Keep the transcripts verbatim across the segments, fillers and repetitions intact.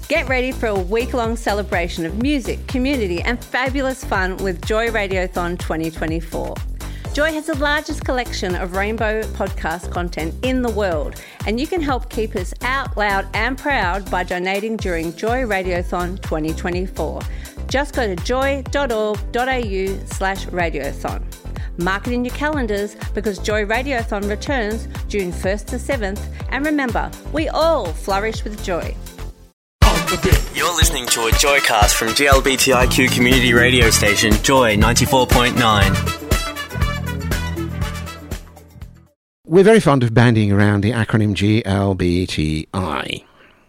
Get ready for a week-long celebration of music, community and fabulous fun with Joy Radiothon twenty twenty-four. Joy has the largest collection of rainbow podcast content in the world, and you can help keep us out loud and proud by donating during Joy Radiothon twenty twenty-four. Just go to joy.org.au slash radiothon. Mark it in your calendars because Joy Radiothon returns June first to seventh, and remember, we all flourish with joy. You're listening to a Joycast from G L B T I Q community radio station Joy ninety-four point nine. We're very fond of bandying around the acronym G L B T I.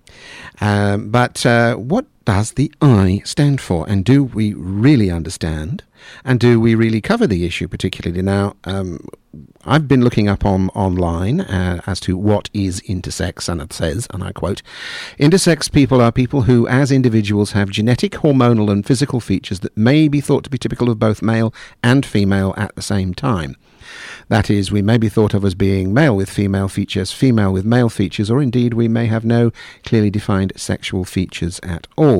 Um, but uh, what does the I stand for? And do we really understand? And do we really cover the issue particularly? Now, um, I've been looking up on online uh, as to what is intersex, and it says, and I quote, intersex people are people who, as individuals, have genetic, hormonal and physical features that may be thought to be typical of both male and female at the same time. That is, we may be thought of as being male with female features, female with male features, or indeed we may have no clearly defined sexual features at all.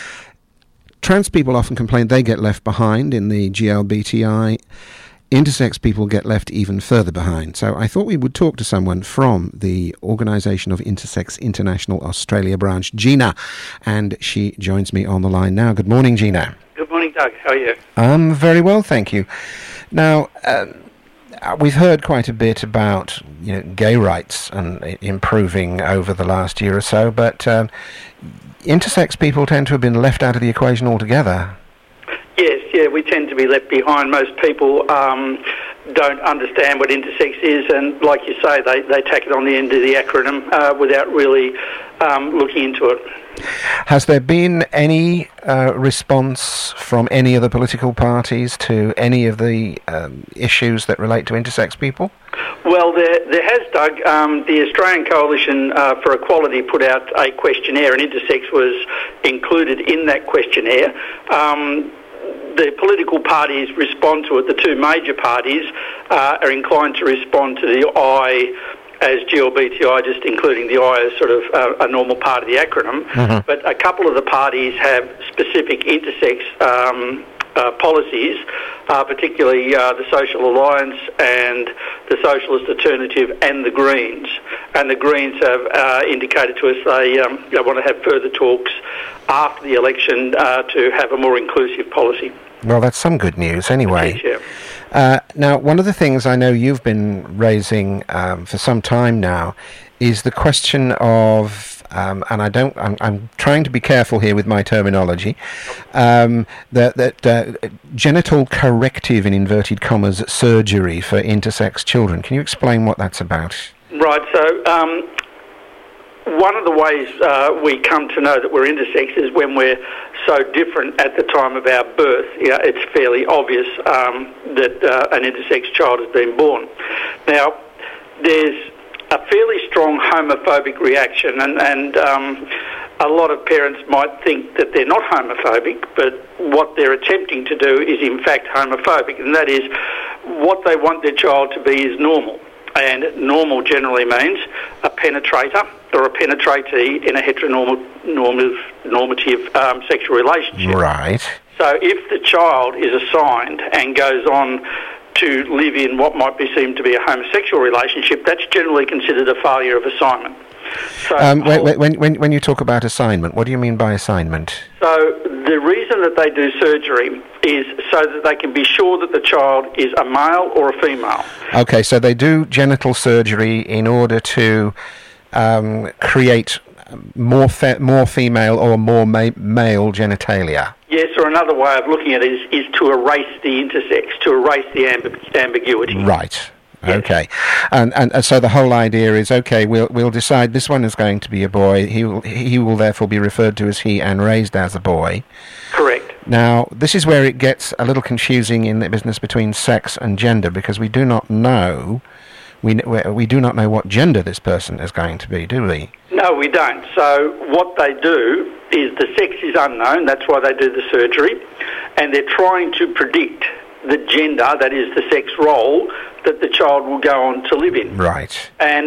Trans people often complain they get left behind in the G L B T I. Intersex people get left even further behind. So I thought we would talk to someone from the Organisation of Intersex International Australia branch, Gina, and she joins me on the line now. Good morning, Gina. Good morning, Doug. How are you? I'm very well, thank you. Now, um, we've heard quite a bit about you know, gay rights and improving over the last year or so, but um, intersex people tend to have been left out of the equation altogether. Yes, yeah, we tend to be left behind. Most people um, don't understand what intersex is, and like you say, they, they tack it on the end of the acronym uh, without really um, looking into it. Has there been any uh, response from any of the political parties to any of the um, issues that relate to intersex people? Well, there, there has, Doug. Um, the Australian Coalition uh, for Equality put out a questionnaire, and intersex was included in that questionnaire. Um, the political parties respond to it. The two major parties uh, are inclined to respond to the I as G L B T I, just including the I as sort of uh, a normal part of the acronym. Mm-hmm. But a couple of the parties have specific intersex um, uh, policies, uh, particularly uh, the Social Alliance and the Socialist Alternative and the Greens. And the Greens have uh, indicated to us they, um, they want to have further talks after the election uh, to have a more inclusive policy. Well, that's some good news anyway. Yes, yeah. Uh, now, one of the things I know you've been raising um, for some time now is the question of, um, and I don't, I'm, I'm trying to be careful here with my terminology, um, that, that uh, genital corrective, in inverted commas, surgery for intersex children. Can you explain what that's about? Right, so um, one of the ways uh, we come to know that we're intersex is when we're so different at the time of our birth. You know, it's fairly obvious um, that uh, an intersex child has been born. Now, there's a fairly strong homophobic reaction, and, and um, a lot of parents might think that they're not homophobic, but what they're attempting to do is in fact homophobic, and that is what they want their child to be is normal. And normal generally means a penetrator or a penetratee in a heteronormative normative, um, sexual relationship. Right. So if the child is assigned and goes on to live in what might be seen to be a homosexual relationship, that's generally considered a failure of assignment. So um, when, when, when, when you talk about assignment, what do you mean by assignment? So the reason that they do surgery is so that they can be sure that the child is a male or a female. Okay, so they do genital surgery in order to um, create more fe- more female or more ma- male genitalia. Yes, or another way of looking at it is, is to erase the intersex, to erase the amb- ambiguity. Right. Okay, and, and and so the whole idea is, okay, we'll we'll decide this one is going to be a boy. He will he will therefore be referred to as he and raised as a boy. Correct. Now, this is where it gets a little confusing in the business between sex and gender, because we do not know we we do not know what gender this person is going to be, do we? No, we don't. So what they do is the sex is unknown. That's why they do the surgery, and they're trying to predict the gender, that is the sex role, that the child will go on to live in. Right. And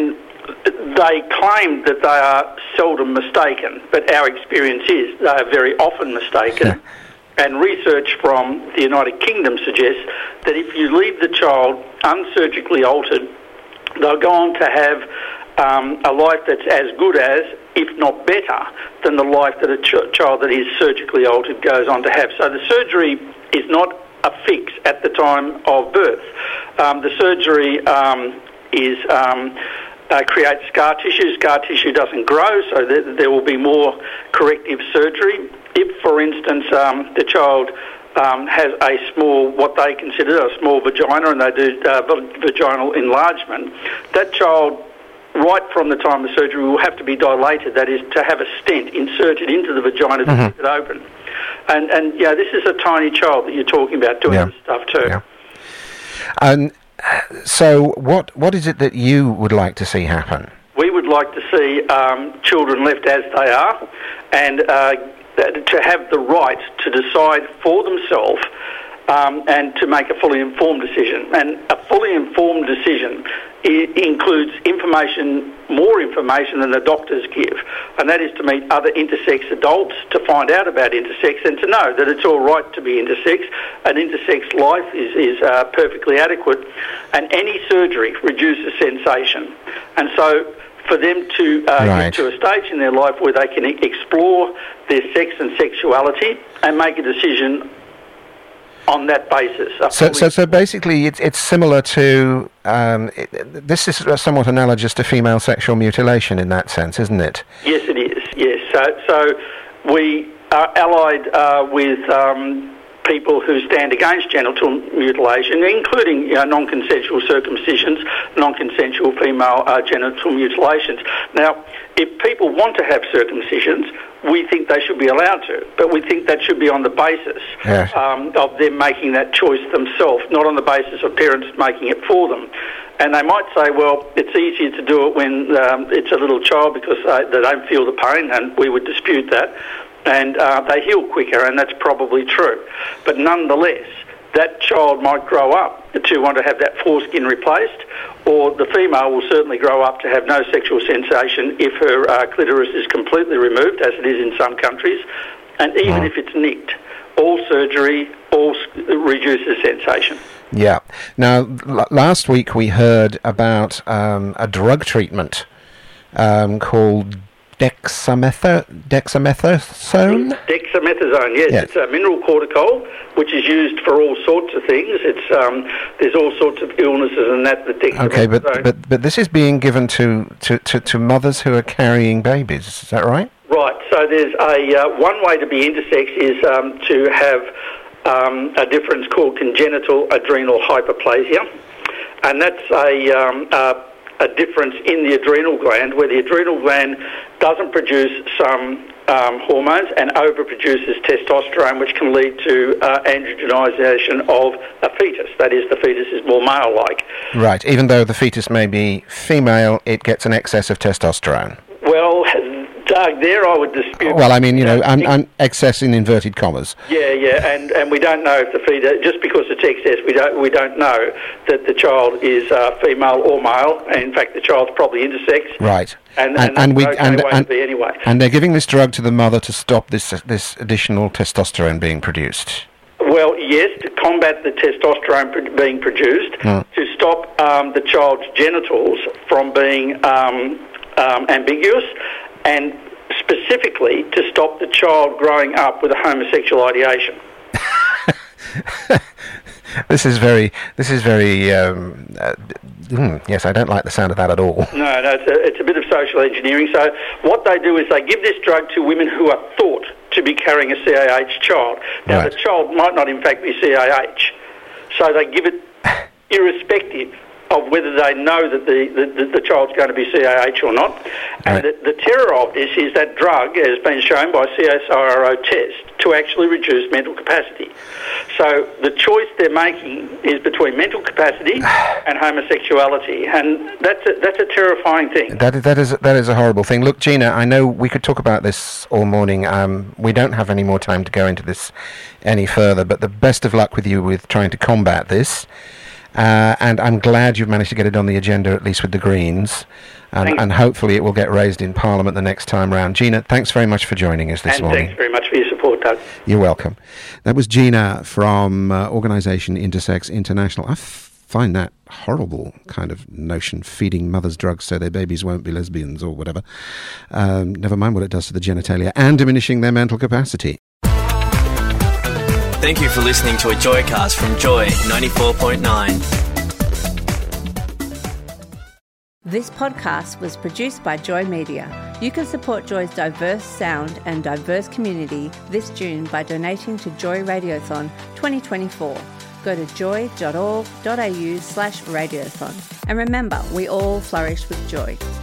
they claim that they are seldom mistaken, but our experience is they are very often mistaken. And research from the United Kingdom suggests that if you leave the child unsurgically altered, they'll go on to have um, a life that's as good as, if not better, than the life that a ch- child that is surgically altered goes on to have. So the surgery is not a fix at the time of birth. Um, the surgery um, is... Um, Uh, creates scar tissue. Scar tissue doesn't grow, so there, there will be more corrective surgery. If, for instance, um, the child um, has a small, what they consider a small vagina, and they do uh, vaginal enlargement, that child, right from the time of surgery, will have to be dilated. That is, to have a stent inserted into the vagina to keep it open. And, and yeah, this is a tiny child that you're talking about doing yeah. this stuff too. Yeah. And so what what is it that you would like to see happen? We would like to see um, children left as they are, and uh, to have the right to decide for themselves um, and to make a fully informed decision. And a fully informed decision I- includes information, more information than the doctors give, and that is to meet other intersex adults, to find out about intersex, and to know that it's all right to be intersex. An intersex life is, is uh, perfectly adequate, and any surgery reduces sensation. And so for them to uh, right. get to a stage in their life where they can e- explore their sex and sexuality and make a decision on that basis. So, so, so basically, it's it's similar to um, it, this is somewhat analogous to female sexual mutilation in that sense, isn't it? Yes, it is. Yes. So, so we are allied uh, with um, people who stand against genital mutilation, including you know, non-consensual circumcisions, non-consensual female uh, genital mutilations. Now, if people want to have circumcisions, we think they should be allowed to, but we think that should be on the basis yes. um, of them making that choice themselves, not on the basis of parents making it for them. And they might say, well, it's easier to do it when um, it's a little child because uh, they don't feel the pain, and we would dispute that. And uh, they heal quicker, and that's probably true. But nonetheless, that child might grow up to want to have that foreskin replaced, or the female will certainly grow up to have no sexual sensation if her uh, clitoris is completely removed, as it is in some countries. And even Mm. if it's nicked, all surgery all reduces sensation. Yeah. Now, l- last week we heard about um, a drug treatment um, called Dexametho- dexamethasone? Dexamethasone, yes. yes. It's a mineral corticoid, which is used for all sorts of things. It's um, there's all sorts of illnesses and that the dexamethasone. Okay, but, but but this is being given to, to, to, to mothers who are carrying babies. Is that right? Right. So there's a uh, one way to be intersex is um, to have um, a difference called congenital adrenal hyperplasia, and that's a um, uh, a difference in the adrenal gland, where the adrenal gland doesn't produce some um, hormones and overproduces testosterone, which can lead to uh, androgenization of a fetus. That is, the fetus is more male-like. Right. Even though the fetus may be female, it gets an excess of testosterone. Well, Doug, there I would dispute. Well, I mean, you know, un- un- excess in inverted commas. Yeah, yeah, and, and we don't know if the fetus, just because it's excess, we don't we don't know that the child is uh, female or male. And in fact, the child's probably intersex. Right. And, and, and, and we okay and, way and, to be anyway. and they're giving this drug to the mother to stop this this additional testosterone being produced. Well, yes, to combat the testosterone pr- being produced, Mm. to stop um, the child's genitals from being um, um, ambiguous, and specifically to stop the child growing up with a homosexual ideation. This is very, this is very, um, uh, mm, yes, I don't like the sound of that at all. No, no, it's a, it's a bit of social engineering. So what they do is they give this drug to women who are thought to be carrying a C A H child. Now, Right. the child might not, in fact, be C A H. So they give it irrespective of whether they know that the, the, the child's going to be C A H or not. And Right. the, the terror of this is that drug has been shown by C S I R O test to actually reduce mental capacity. So the choice they're making is between mental capacity and homosexuality, and that's a, that's a terrifying thing. That is, that is that is a horrible thing. Look, Gina, I know we could talk about this all morning. Um, we don't have any more time to go into this any further, but the best of luck with you with trying to combat this. Uh, and I'm glad you've managed to get it on the agenda, at least with the Greens. And, and hopefully it will get raised in Parliament the next time round. Gina, thanks very much for joining us this and morning. And thanks very much for your support, Doug. You're welcome. That was Gina from uh, organisation Intersex International. I f- find that horrible kind of notion, feeding mothers drugs so their babies won't be lesbians or whatever. Um, never mind what it does to the genitalia and diminishing their mental capacity. Thank you for listening to a Joycast from Joy ninety-four point nine. This podcast was produced by Joy Media. You can support Joy's diverse sound and diverse community this June by donating to Joy Radiothon twenty twenty-four. Go to joy.org.au slash radiothon. And remember, we all flourish with joy.